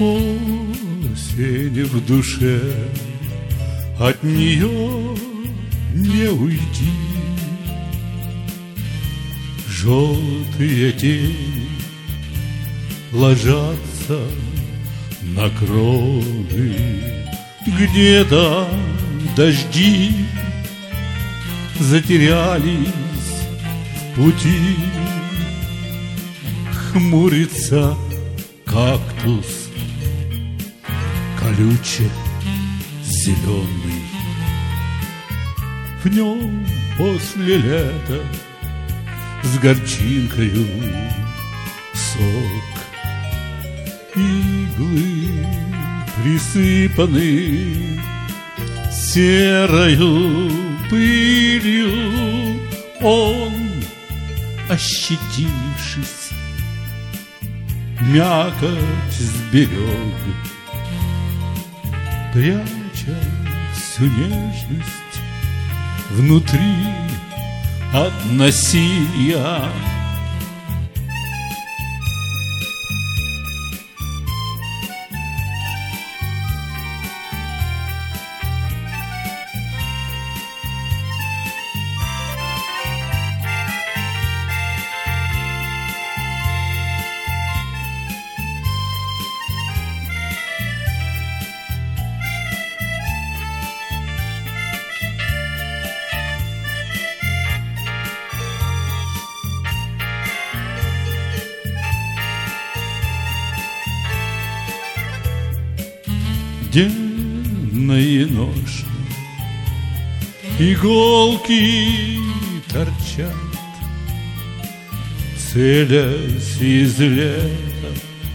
Осень в душе, от нее не уйти. Желтые тени ложатся на кроны, где-то дожди затерялись в пути. Хмурится кактус колюче зеленый. В нем после лета с горчинкою сок. Иглы присыпаны серою пылью. Он, ощетинившись, мякоть сберег, пряча всю нежность внутри от насилия. Денные ножи, иголки торчат, целясь из лета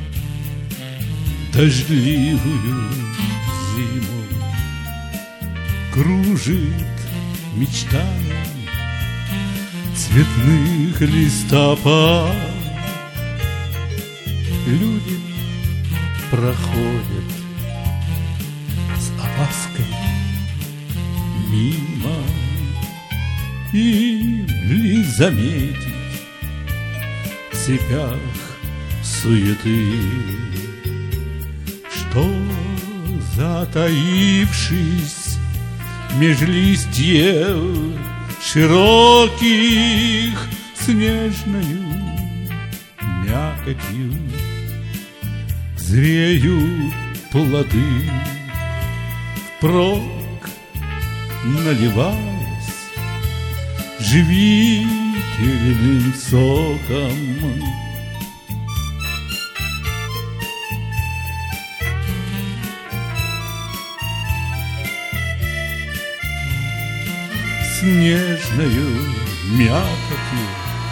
дождливую зиму. Кружит мечтами цветных листопад. Люди проходят опаской мимо, им ли заметить в цепях суеты, что, затаившись меж листьев широких, снежною мякотью зреют плоды, впрок наливаясь живительным соком. Снежною мякотью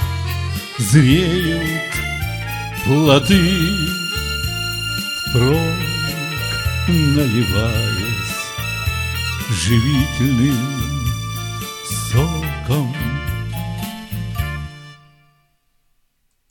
зреют плоды, впрок наливаясь живительным соком.